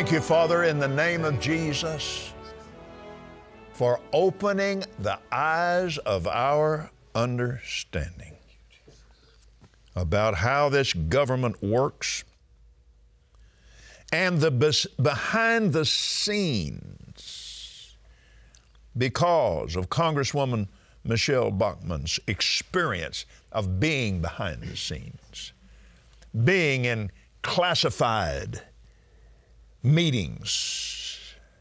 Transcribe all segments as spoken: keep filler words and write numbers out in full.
Thank you, Father, in the name of Jesus, for opening the eyes of our understanding about how this government works and the bes- behind the scenes because of Congresswoman Michelle Bachmann's experience of being behind the scenes, being in classified meetings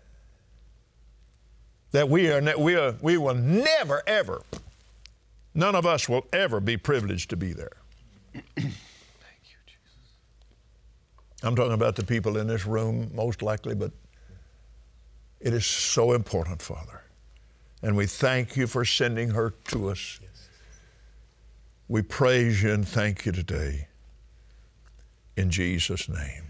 that we are, ne- we are, we will never, ever, none of us will ever be privileged to be there. Thank you, Jesus. I'm talking about the people in this room, most likely, but it is so important, Father. And we thank you for sending her to us. Yes. We praise you and thank you today. In Jesus' name.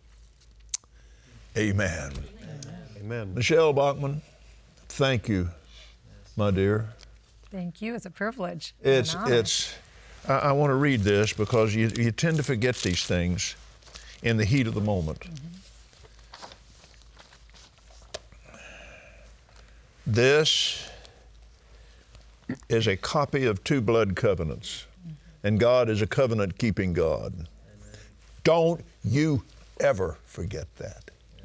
Amen. Amen. Amen. Michelle Bachmann, thank you, my dear. Thank you. It's a privilege. It's, an honor. it's, I, I want to read this because you, you tend to forget these things in the heat of the moment. Mm-hmm. This is a copy of two blood covenants, mm-hmm. and God is a covenant-keeping God. Amen. Don't you ever forget that.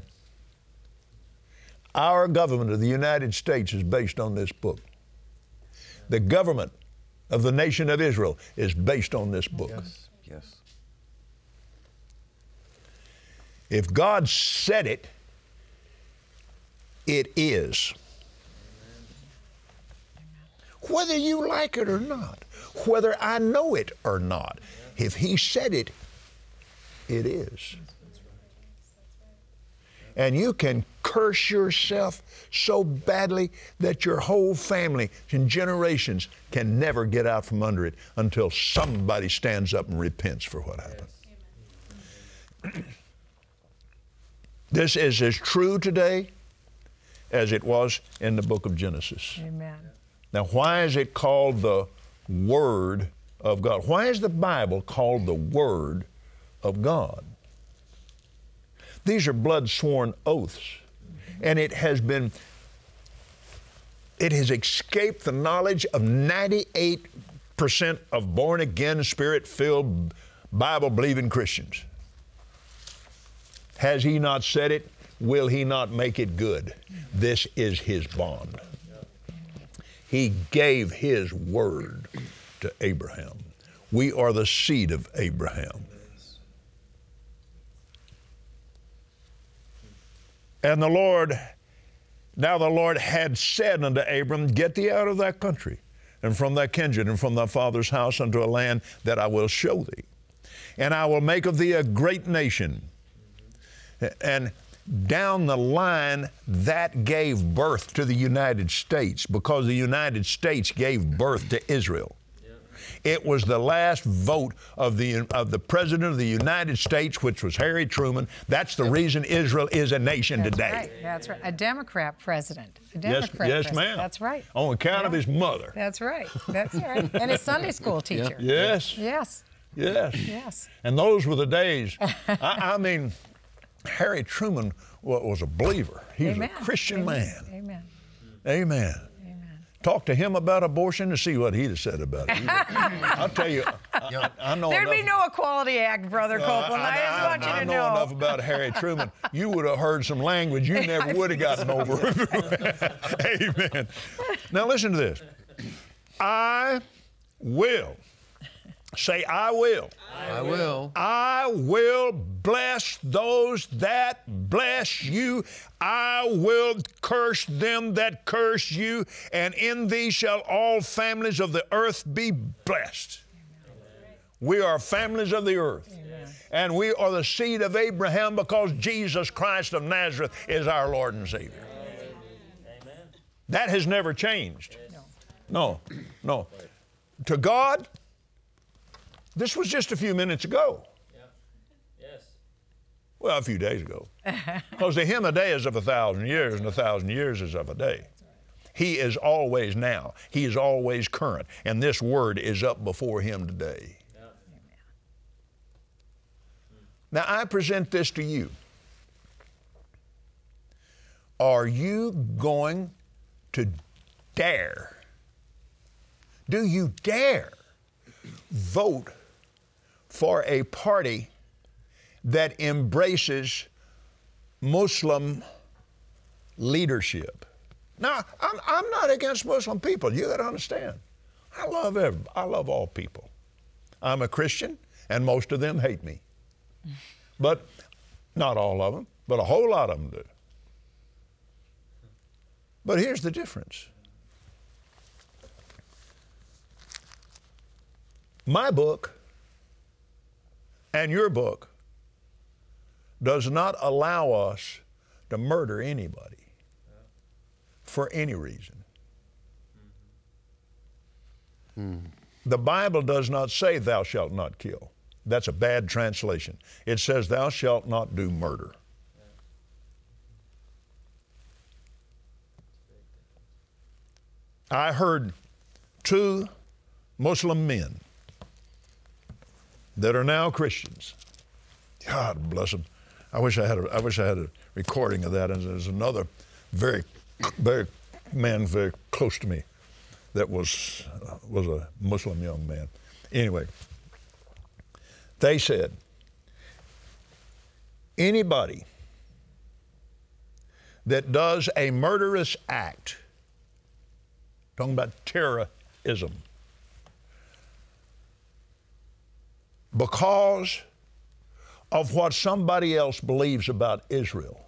Our government of the United States is based on this book. The government of the nation of Israel is based on this book. Yes, yes. If God said it, it is. Whether you like it or not, whether I know it or not, if He said it, it is. And you can curse yourself so badly that your whole family and generations can never get out from under it until somebody stands up and repents for what happened. This is as true today as it was in the book of Genesis. Amen. Now, why is it called the Word of God? Why is the Bible called the Word of God? These are blood-sworn oaths, and it has been, it has escaped the knowledge of ninety-eight percent of born-again, Spirit-filled, Bible-believing Christians. Has He not said it? Will He not make it good? This is His bond. He gave His word to Abraham. We are the seed of Abraham. And the Lord, now the Lord had said unto Abram, get thee out of thy country, and from thy kindred, and from thy father's house unto a land that I will show thee. And I will make of thee a great nation. And down the line, that gave birth to the United States, because the United States gave birth to Israel. It was the last vote of the of the President of the United States, which was Harry Truman. That's the reason Israel is a nation That's today. Right. That's right. A Democrat president. A Yes, Democrat yes, president. ma'am. That's right. On account yeah. of his mother. That's right. That's right. And his Sunday school teacher. Yes. Yes. Yes. Yes. And those were the days. I, I mean, Harry Truman was, was a believer. He Amen. was a Christian Amen. man. Amen. Amen. Talk to him about abortion to see what he'd have said about it. I'll tell you, I, I know There'd enough. be no Equality Act, Brother Copeland. I, I, I just want I, you I to know, know. enough about Harry Truman. You would have heard some language you never would have gotten over. Amen. Now listen to this. I will. Say, I will. I will. I will bless those that bless you. I will curse them that curse you. And in thee shall all families of the earth be blessed. Amen. We are families of the earth. Amen. And we are the seed of Abraham because Jesus Christ of Nazareth is our Lord and Savior. Amen. That has never changed. No, no. To God, this was just a few minutes ago. Yeah. Yes. Well, a few days ago. Because to Him a day is of a thousand years, and a thousand years is of a day. He is always now. He is always current. And this word is up before Him today. Yeah. Now, I present this to you. are you going to dare, do you dare vote for a party that embraces Muslim leadership? Now, I'm, I'm not against Muslim people. You got to understand. I love every, I love all people. I'm a Christian, and most of them hate me. But not all of them, but a whole lot of them do. But here's the difference. My book and your book does not allow us to murder anybody for any reason. Mm. The Bible does not say thou shalt not kill. That's a bad translation. It says thou shalt not do murder. I heard two Muslim men that are now Christians. God bless them. I wish I had a, I wish I had a recording of that. And there's another very, very man very close to me that was uh, was a Muslim young man. Anyway, they said, anybody that does a murderous act, talking about terrorism, because of what somebody else believes about Israel,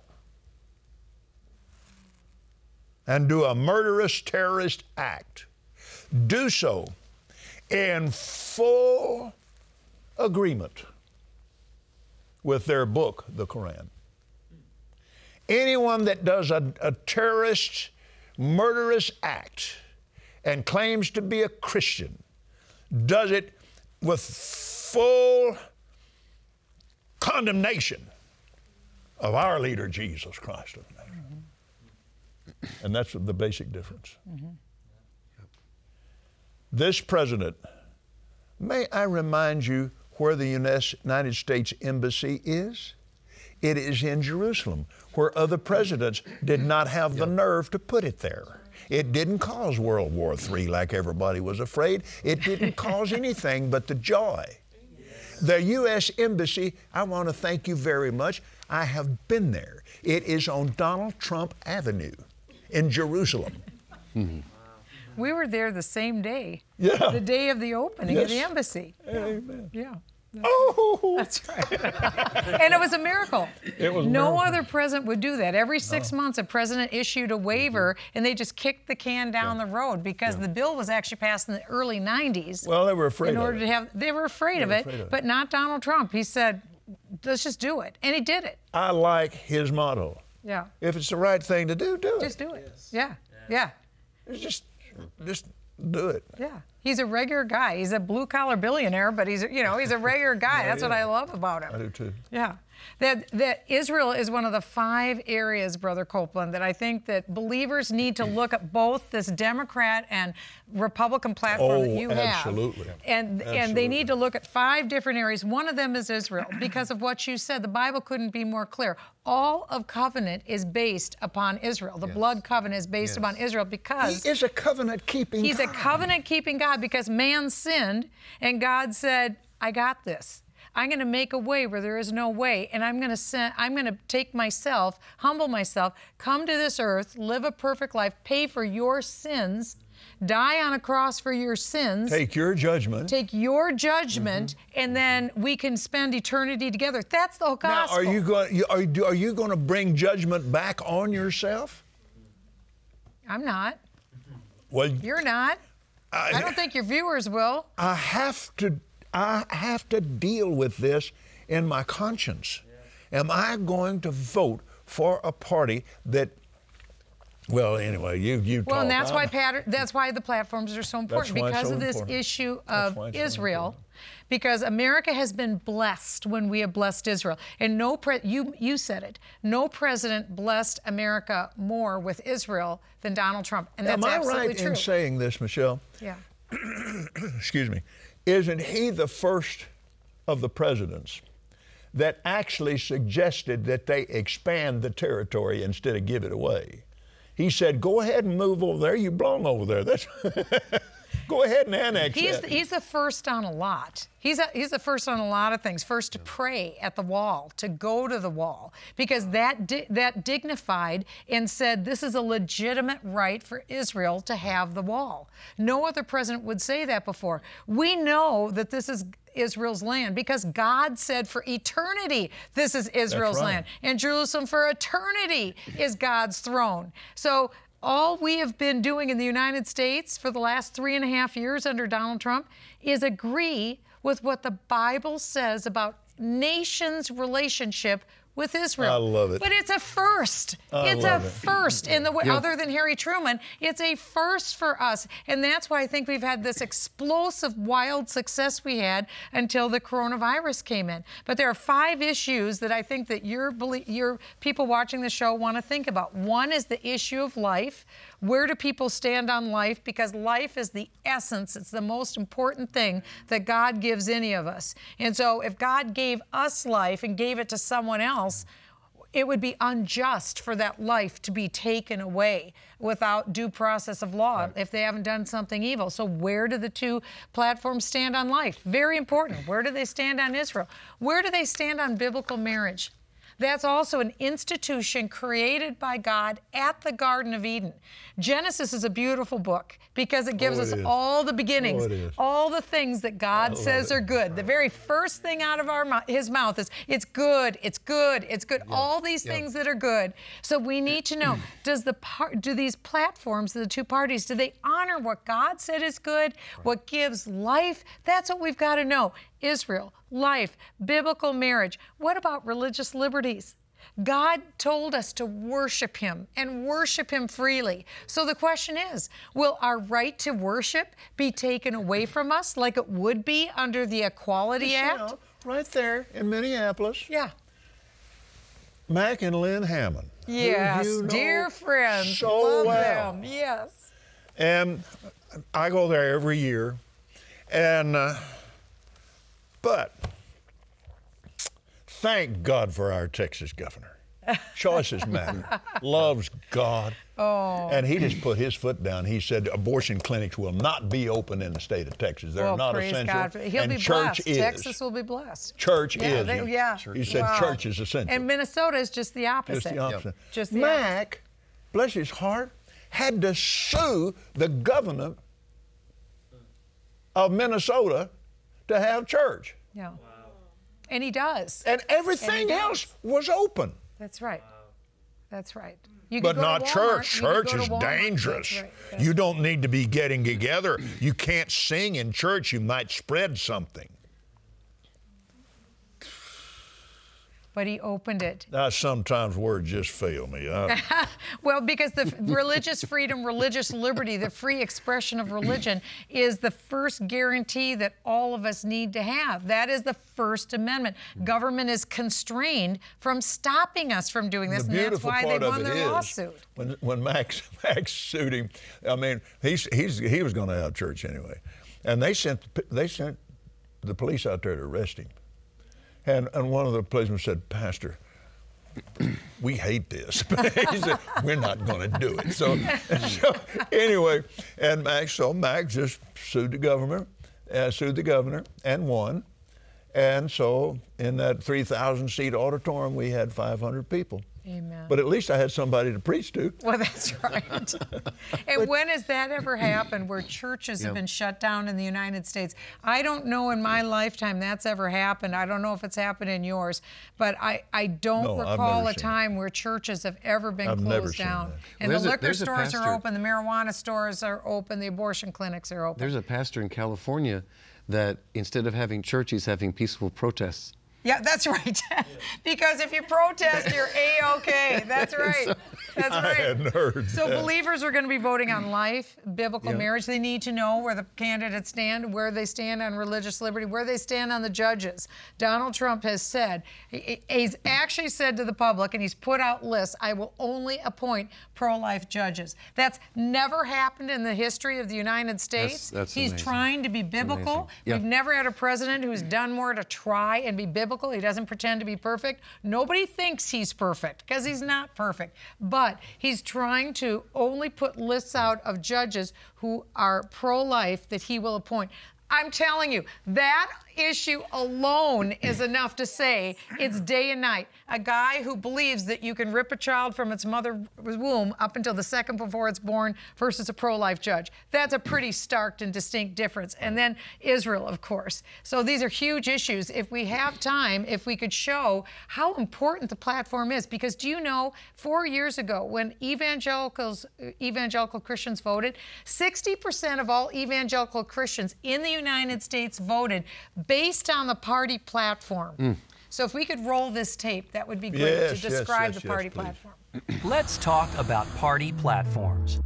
and do a murderous terrorist act, do so in full agreement with their book, the Quran. Anyone that does a, a terrorist, murderous act and claims to be a Christian does it with full condemnation of our leader, Jesus Christ of Nazareth. Mm-hmm. And that's the basic difference. Mm-hmm. This president, may I remind you where the United States Embassy is? It is in Jerusalem, where other presidents did not have the nerve to put it there. It didn't cause World War Three like everybody was afraid. It didn't cause anything but the joy. The U S Embassy, I want to thank you very much. I have been there. It is on Donald Trump Avenue in Jerusalem. Mm-hmm. We were there the same day, yeah. the day of the opening yes. of the embassy. Amen. Yeah. Oh, that's right. And it was a miracle. It was a no miracle. other president would do that. Every six no. months, a president issued a waiver, mm-hmm. and they just kicked the can down yeah. the road because yeah. the bill was actually passed in the early nineties. Well, they were afraid in order of it. to have, they were afraid, they of, were it, afraid of it, but not Donald Trump. He said, "Let's just do it," and he did it. I like his motto. Yeah. If it's the right thing to do, do it. Just do it. Yes. Yeah. Yeah. It's just, just do it. Yeah. He's a regular guy. He's a blue-collar billionaire, but he's, you know, he's a regular guy. Yeah, That's yeah. what I love about him. I do too. Yeah. That, that Israel is one of the five areas, Brother Copeland, that I think that believers need to look at both this Democrat and Republican platform oh, that you absolutely. have. And, absolutely. and they need to look at five different areas. One of them is Israel, because of what you said. The Bible couldn't be more clear. All of covenant is based upon Israel. The yes. blood covenant is based yes. upon Israel because he is a covenant-keeping He's God. a covenant-keeping God because man sinned, and God said, I got this. I'm going to make a way where there is no way, and I'm going to send, I'm going to take myself, humble myself, come to this earth, live a perfect life, pay for your sins, die on a cross for your sins. Take your judgment. Take your judgment, mm-hmm. and then we can spend eternity together. That's the gospel. Now, are you going? Are you, are you going to bring judgment back on yourself? I'm not. Well, you're not. I, I don't think your viewers will. I have to. I have to deal with this in my conscience. Yeah. Am I going to vote for a party that? Well, anyway, you you. Well, talk. and that's I'm, why pattern, that's why the platforms are so important, because so of this important. issue of Israel. So because America has been blessed when we have blessed Israel, and no pre- you you said it. No president blessed America more with Israel than Donald Trump, and that's Am I absolutely right true. in saying this, Michelle? Yeah. Excuse me. Isn't he the first of the presidents that actually suggested that they expand the territory instead of give it away. He said, go ahead and move over there. You belong over there. That's go ahead and annex he's that. The, he's the first on a lot. He's, a, he's the first on a lot of things. First to pray at the wall, to go to the wall, because that, di that dignified and said this is a legitimate right for Israel to have the wall. No other president would say that before. We know that this is Israel's land because God said for eternity this is Israel's That's right. land, and Jerusalem for eternity is God's throne. So all we have been doing in the United States for the last three and a half years under Donald Trump is agree with what the Bible says about nations' relationship with Israel. I love it. But it's a first. I it's love a it. first in the way, Yeah. other than Harry Truman, it's a first for us. And that's why I think we've had this explosive, wild success we had until the coronavirus came in. But there are five issues that I think that your, your people watching the show want to think about. One is the issue of life. Where do people stand on life? Because life is the essence. It's the most important thing that God gives any of us. And so if God gave us life and gave it to someone else, it would be unjust for that life to be taken away without due process of law right. if they haven't done something evil. So where do the two platforms stand on life? Very important. Where do they stand on Israel? Where do they stand on biblical marriage? That's also an institution created by God at the Garden of Eden. Genesis is a beautiful book because it gives Oh, it us is. all the beginnings, Oh, it is. all the things that God says it. are good. The very first thing out of our mou- his mouth is, it's good, it's good, it's good. All these Yeah. things that are good. So we need to know, does the par- do these platforms, the two parties, do they honor what God said is good, what gives life? That's what we've got to know. Israel, life, biblical marriage. What about religious liberties? God told us to worship Him and worship Him freely. So the question is, will our right to worship be taken away from us like it would be under the Equality Act? You know, right there in Minneapolis, Yeah. Mac and Lynn Hammond. who Yes, you know dear friends. so Love well. them. Yes. And I go there every year. And, uh, but thank God for our Texas governor. Choices matter. Loves God. Oh. And he just put his foot down. He said abortion clinics will not be open in the state of Texas. They're Well, not praise essential. God. for- He'll and be church blessed. is. Texas will be blessed. Church Yeah, is. they- yeah. He said Wow. church is essential. And Minnesota is just the opposite. Just the opposite. Just the Mac, bless his heart, had to sue the governor of Minnesota to have church. Yeah. And he does. And everything And he else was open. That's right. That's right. You But could go to not Walmart. church. You could Church go to is Walmart. dangerous. That's right. That's You don't need to be getting together. You can't sing in church. You might spread something. But he opened it. Now, sometimes words just fail me. I, Well, because the religious freedom, religious liberty, the free expression of religion is the first guarantee that all of us need to have. That is the First Amendment. Government is constrained from stopping us from doing this, the and that's beautiful why part they of won it their is lawsuit. when when Max Max sued him. I mean, he's he's he was going to have church anyway, and they sent they sent the police out there to arrest him. And, and one of the policemen said, Pastor, we hate this. He said, we're not going to do it. So, so anyway, and Max, so Max just sued the governor, uh, sued the governor and won. And so in that three thousand seat auditorium, we had five hundred people. Amen. But at least I had somebody to preach to. Well, that's right. And when has that ever happened where churches have Yeah. been shut down in the United States? I don't know in my lifetime that's ever happened. I don't know if it's happened in yours, but I, I don't No, I've recall never a seen time where churches have ever been I've never closed seen down. that. And Well, the there's a- liquor there's a stores are pastor- open, the marijuana stores are open, the abortion clinics are open. There's a pastor in California that instead of having church, he's having peaceful protests. Yeah, that's right. Because if you protest, you're A-OK. That's right. That's I right. hadn't heard So that. believers are going to be voting on life, biblical Yeah. marriage. They need to know where the candidates stand, where they stand on religious liberty, where they stand on the judges. Donald Trump has said, he- he's actually said to the public, and he's put out lists, I will only appoint pro-life judges. That's never happened in the history of the United States. that's he's amazing. trying to be biblical. Amazing. Yeah. We've never had a president who's done more to try and be biblical biblical. He doesn't pretend to be perfect. Nobody thinks he's perfect because he's not perfect. But he's trying to only put lists out of judges who are pro-life that he will appoint. I'm telling you, that issue alone is enough to say it's day and night. A guy who believes that you can rip a child from its mother's womb up until the second before it's born versus a pro-life judge. That's a pretty stark and distinct difference. And then Israel, of course. So these are huge issues. If we have time, if we could show how important the platform is, because do you know, four years ago when evangelicals, evangelical Christians voted, sixty percent of all evangelical Christians in the United States voted based on the party platform. Mm. So if we could roll this tape, that would be great yes, to describe yes, yes, the party yes, platform. Let's talk about party platforms.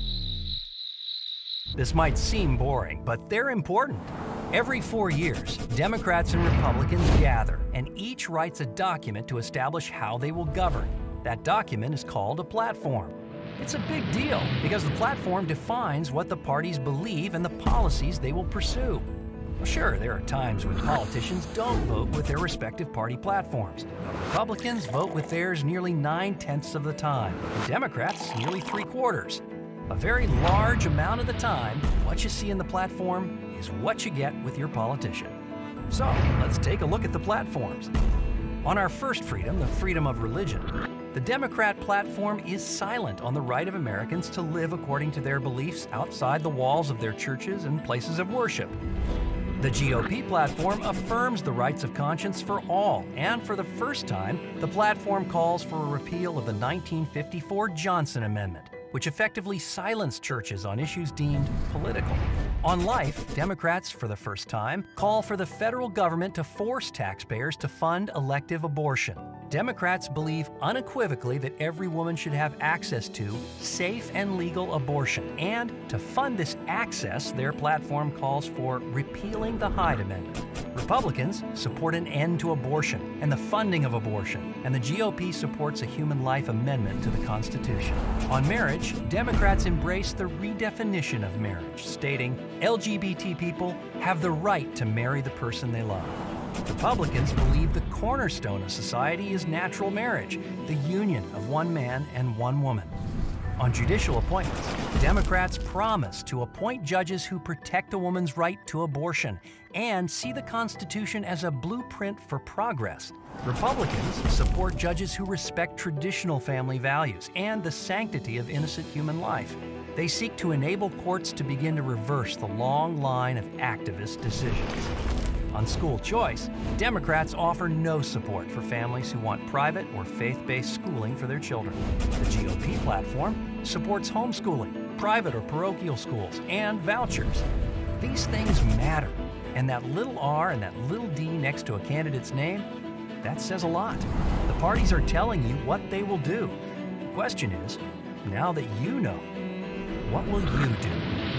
This might seem boring, but they're important. Every four years, Democrats and Republicans gather, and each writes a document to establish how they will govern. That document is called a platform. It's a big deal because the platform defines what the parties believe and the policies they will pursue. Well, sure, there are times when politicians don't vote with their respective party platforms. Republicans vote with theirs nearly nine-tenths of the time, and Democrats nearly three-quarters. A very large amount of the time, what you see in the platform is what you get with your politician. So, let's take a look at the platforms. On our first freedom, the freedom of religion, the Democrat platform is silent on the right of Americans to live according to their beliefs outside the walls of their churches and places of worship. The G O P platform affirms the rights of conscience for all, and for the first time, the platform calls for a repeal of the nineteen fifty-four Johnson Amendment, which effectively silenced churches on issues deemed political. On life, Democrats, for the first time, call for the federal government to force taxpayers to fund elective abortion. Democrats believe unequivocally that every woman should have access to safe and legal abortion, and to fund this access, their platform calls for repealing the Hyde Amendment. Republicans support an end to abortion and the funding of abortion, and the G O P supports a human life amendment to the Constitution. On marriage, Democrats embrace the redefinition of marriage, stating L G B T people have the right to marry the person they love. Republicans believe the cornerstone of society is natural marriage, the union of one man and one woman. On judicial appointments, Democrats promise to appoint judges who protect a woman's right to abortion and see the Constitution as a blueprint for progress. Republicans support judges who respect traditional family values and the sanctity of innocent human life. They seek to enable courts to begin to reverse the long line of activist decisions. On school choice, Democrats offer no support for families who want private or faith-based schooling for their children. The G O P platform supports homeschooling, private or parochial schools, and vouchers. These things matter, and that little r and that little d next to a candidate's name, that says a lot. The parties are telling you what they will do. The question is, now that you know, what will you do?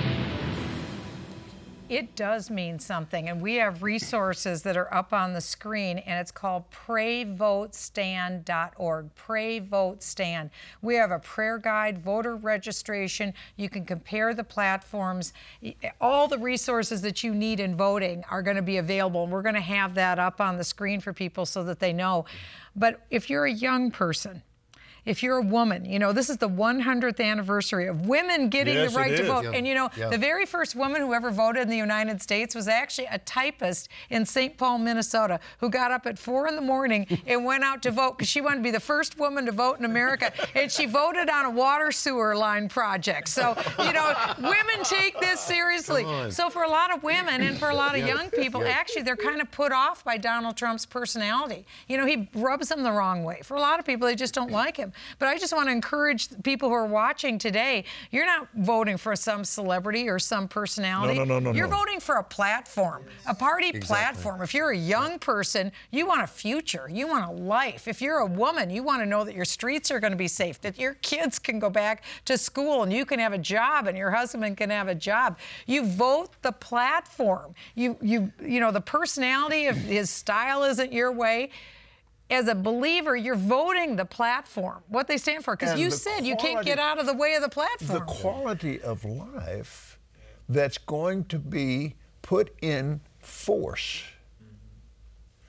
It does mean something, and we have resources that are up on the screen, and it's called pray vote stand dot org. Pray Vote Stand. We have a prayer guide, voter registration. You can compare the platforms. All the resources that you need in voting are going to be available, and we're going to have that up on the screen for people so that they know. But if you're a young person, if you're a woman, you know, this is the one hundredth anniversary of women getting yes, the right to is. vote. Yeah. And, you know, yeah. the very first woman who ever voted in the United States was actually a typist in Saint Paul, Minnesota, who got up at four in the morning and went out to vote because she wanted to be the first woman to vote in America. And she voted on a water sewer line project. So, you know, women take this seriously. So for a lot of women and for a lot of Yeah. young people, Yeah. actually, they're kind of put off by Donald Trump's personality. You know, he rubs them the wrong way. For a lot of people, they just don't like him. But I just want to encourage people who are watching today, you're not voting for some celebrity or some personality. No, no, no, no, You're no. voting for a platform, a party Exactly. platform. If you're a young person, you want a future, you want a life. If you're a woman, you want to know that your streets are going to be safe, that your kids can go back to school and you can have a job and your husband can have a job. You vote the platform. You, you, you know, the personality of his style isn't your way. As a believer, you're voting the platform, what they stand for, because And you the said you can't quality- get out of the way of the The platform. quality of life that's going to be put in force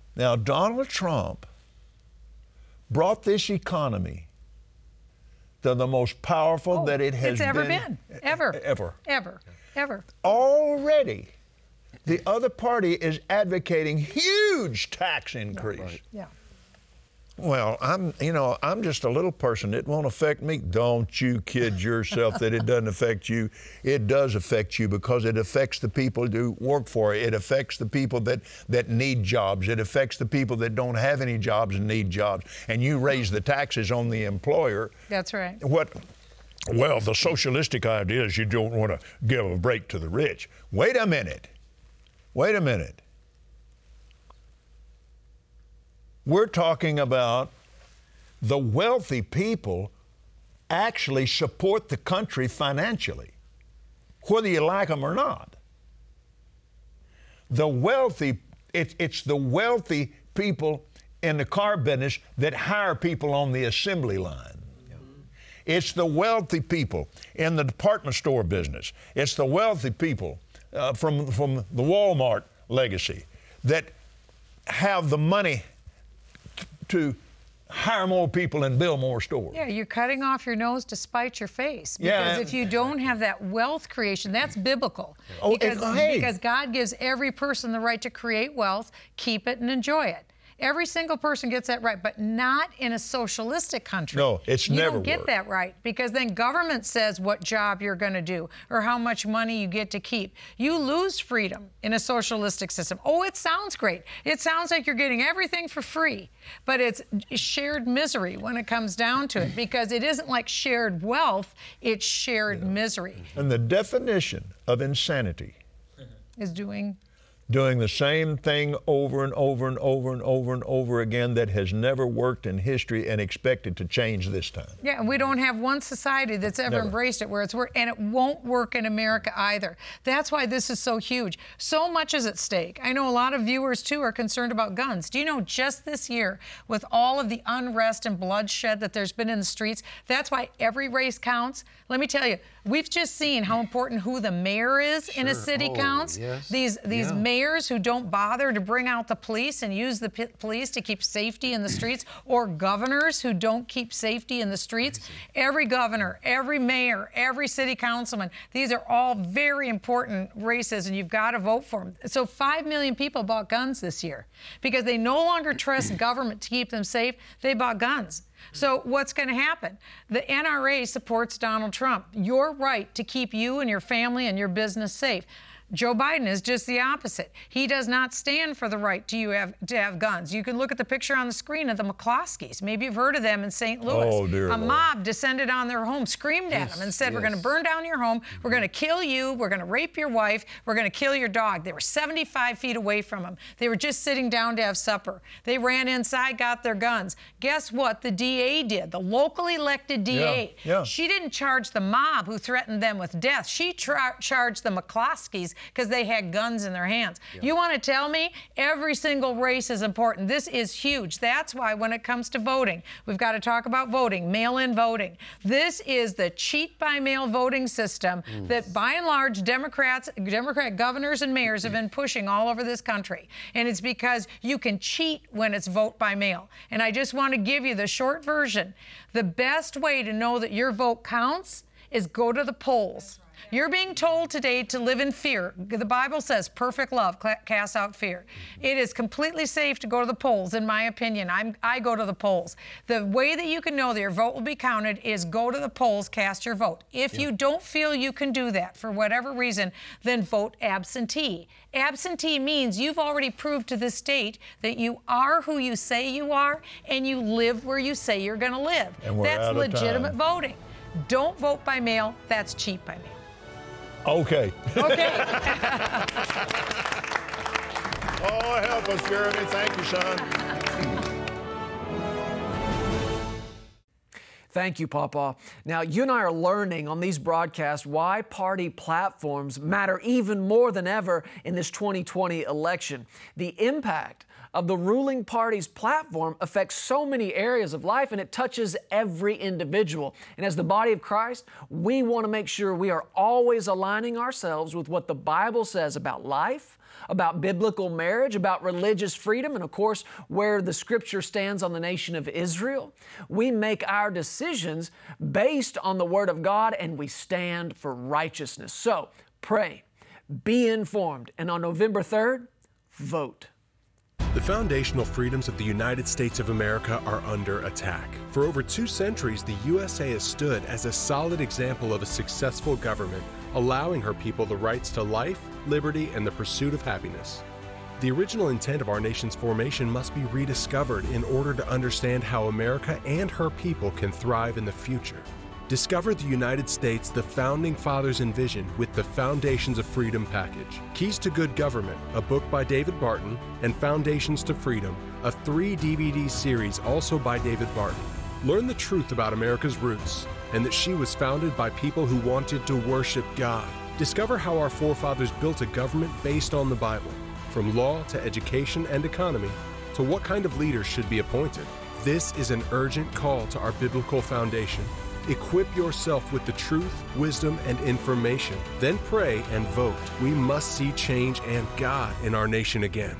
Now, Donald Trump brought this economy to the most powerful Oh, that it has it's ever been. been. Ever. Ever. Ever. Ever. Already, the other party is advocating huge tax increase. Yeah. Well, I'm, you know, I'm just a little person. It won't affect me. Don't you kid yourself that it doesn't affect you. It does affect you because it affects the people who work for it. It affects the people that, that need jobs. It affects the people that don't have any jobs and need jobs. And you raise the taxes on the employer. That's right. What? Well, the socialistic idea is you don't want to give a break to the rich. Wait a minute. Wait a minute. We're talking about the wealthy people actually support the country financially, whether you like them or not. The wealthy, it, it's the wealthy people in the car business that hire people on the assembly line. It's the wealthy people in the department store business. It's the wealthy people uh, from, from the Walmart legacy that have the money t- to hire more people and build more stores. Yeah, you're cutting off your nose to spite your face. Because Yeah. if you don't have that wealth creation, that's biblical. Oh, because, and- hey. because God gives every person the right to create wealth, keep it, and enjoy it. Every single person gets that right, but not in a socialistic country. No, it's you never don't get worked. that right because then government says what job you're going to do or how much money you get to keep. You lose freedom in a socialistic system. Oh, it sounds great. It sounds like you're getting everything for free, but it's shared misery when it comes down to it because it isn't like shared wealth, it's shared misery. And the definition of insanity Is doing doing the same thing over and over and over and over and over again that has never worked in history and expected to change this time. Yeah, and we don't have one society that's ever Never. embraced it where it's work, and it won't work in America either. That's why this is so huge. So much is at stake. I know a lot of viewers too are concerned about guns. Do you know just this year, with all of the unrest and bloodshed that there's been in the streets, that's why every race counts. Let me tell you, we've just seen how important who the mayor is in a city Oh, counts. yes. These these Yeah. mayors who don't bother to bring out the police and use the p- police to keep safety in the streets, or governors who don't keep safety in the streets. Every governor, every mayor, every city councilman, these are all very important races, and you've got to vote for them. So five million people bought guns this year because they no longer trust government to keep them safe. They bought guns. So what's going to happen? The N R A supports Donald Trump. Your right to keep you and your family and your business safe. Joe Biden is just the opposite. He does not stand for the right to you have to have guns. You can look at the picture on the screen of the McCloskeys. Maybe you've heard of them in Saint Louis. Oh, dear A Lord. mob descended on their home, screamed at Yes, them, and said, "We're going to yes. burn down your home. We're going to kill you. We're going to rape your wife. We're going to kill your dog." They were seventy-five feet away from him. They were just sitting down to have supper. They ran inside, got their guns. Guess what the D A did? The locally elected D A. Yeah, yeah. She didn't charge the mob who threatened them with death. She tra- charged the McCloskeys because they had guns in their hands. You want to tell me every single race is important? This is huge. That's why when it comes to voting, we've got to talk about voting, mail-in voting. This is the cheat by mail voting system mm. that by and large Democrats, Democrat governors and mayors have been pushing all over this country. And it's because you can cheat when it's vote by mail. And I just want to give you the short version. The best way to know that your vote counts is go to the polls. You're being told today to live in fear. The Bible says perfect love casts out fear. It is completely safe to go to the polls, in my opinion. I'm, I go to the polls. The way that you can know that your vote will be counted is go to the polls, cast your vote. If yeah. you don't feel you can do that for whatever reason, then vote absentee. Absentee means you've already proved to the state that you are who you say you are and you live where you say you're going to live. And we're That's out of legitimate time. voting. Don't vote by mail. That's cheat by mail. Okay. Okay. Oh, help us, Jeremy. Thank you, son. Thank you, Papa. Now, you and I are learning on these broadcasts why party platforms matter even more than ever in this twenty twenty election. The impact of the ruling party's platform affects so many areas of life, and it touches every individual. And as the body of Christ, we want to make sure we are always aligning ourselves with what the Bible says about life, about biblical marriage, about religious freedom, and of course, where the Scripture stands on the nation of Israel. We make our decisions based on the Word of God, and we stand for righteousness. So, pray, be informed, and on November third, vote. The foundational freedoms of the United States of America are under attack. For over two centuries, the U S A has stood as a solid example of a successful government, allowing her people the rights to life, liberty, and the pursuit of happiness. The original intent of our nation's formation must be rediscovered in order to understand how America and her people can thrive in the future. Discover the United States the Founding Fathers envisioned with the Foundations of Freedom package. Keys to Good Government, a book by David Barton, and Foundations to Freedom, a three D V D series also by David Barton. Learn the truth about America's roots and that she was founded by people who wanted to worship God. Discover how our forefathers built a government based on the Bible, from law to education and economy, to what kind of leaders should be appointed. This is an urgent call to our biblical foundation. Equip yourself with the truth, wisdom, and information. Then pray and vote. We must see change and God in our nation again.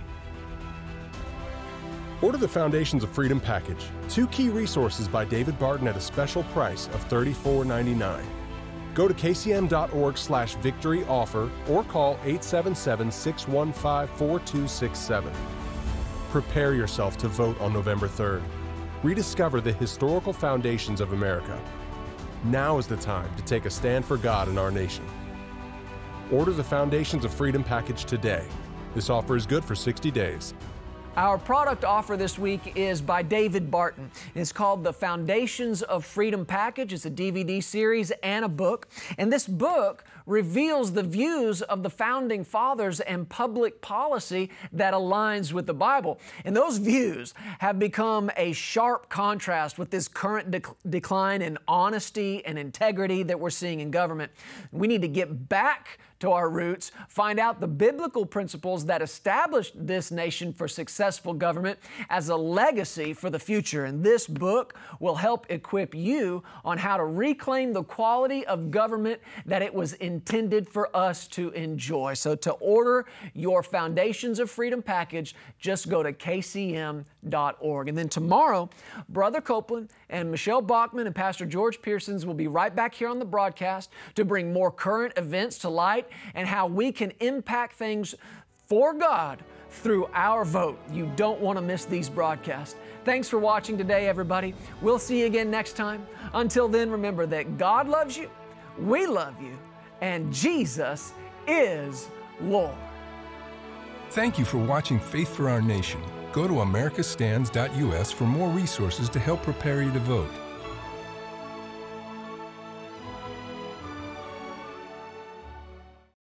Order the Foundations of Freedom package, two key resources by David Barton at a special price of thirty-four ninety-nine. Go to k c m dot org slash victory offer or call eight seven seven, six one five, four two six seven. Prepare yourself to vote on November third. Rediscover the historical foundations of America. Now is the time to take a stand for God in our nation. Order the Foundations of Freedom package today. This offer is good for sixty days. Our product offer this week is by David Barton. It's called the Foundations of Freedom package. It's a D V D series and a book. And this book reveals the views of the Founding Fathers and public policy that aligns with the Bible. And those views have become a sharp contrast with this current dec- decline in honesty and integrity that we're seeing in government. We need to get back to our roots, find out the biblical principles that established this nation for successful government as a legacy for the future. And this book will help equip you on how to reclaim the quality of government that it was intended for us to enjoy. So to order your Foundations of Freedom package, just go to k c m dot org. And then tomorrow, Brother Copeland and Michelle Bachman and Pastor George Pearsons will be right back here on the broadcast to bring more current events to light and how we can impact things for God through our vote. You don't want to miss these broadcasts. Thanks for watching today, everybody. We'll see you again next time. Until then, remember that God loves you, we love you, and Jesus is Lord. Thank you for watching Faith for Our Nation. Go to america stands dot u s for more resources to help prepare you to vote.